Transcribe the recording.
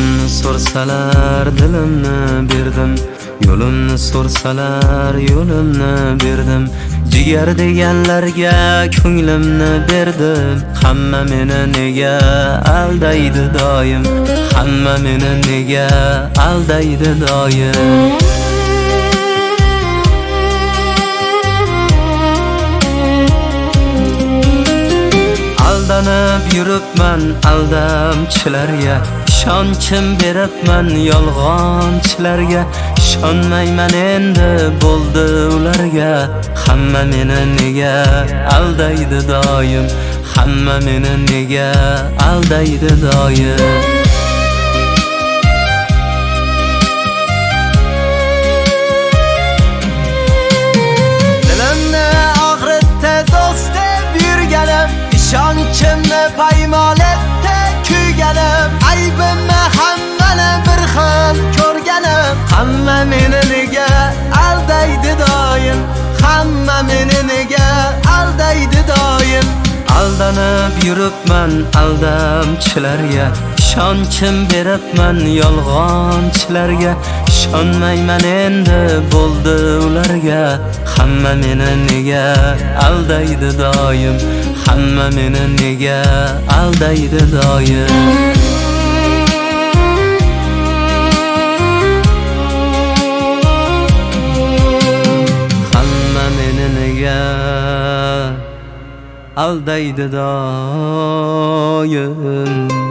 Jonimni so'rsalar dilimni berdim, yo'limni so'rsalar yo'limni berdim. Jigar deganlarga ko'nglimni berdim. Hamma meni nega aldaydi doim, hamma meni nega aldaydi doim. Aldanib yuribman aldamchilarga, ishonchim beribman yolg'onchilarga. Ishonmayman endi bo'ldi ularga, hamma meni nega aldaydi doim, hamma meni nega aldaydi doim. Dilimni og'ritdi do'st deb yurganim, ishonchimni paymol etdi kuyganim. Aybimni hammani bir xil ko'rganim, hamma meni nega aldaydi doim, hamma meni nega aldaydi doim. Aldanib yuribman aldamchilarga, ishonchim beribman yolg'onchilarga. Ishonmayman endi bo'ldi ularga, hamma meni nega aldaydi doim, hamma meni nega aldaydi doim. Hamma meni nega aldaydi doim.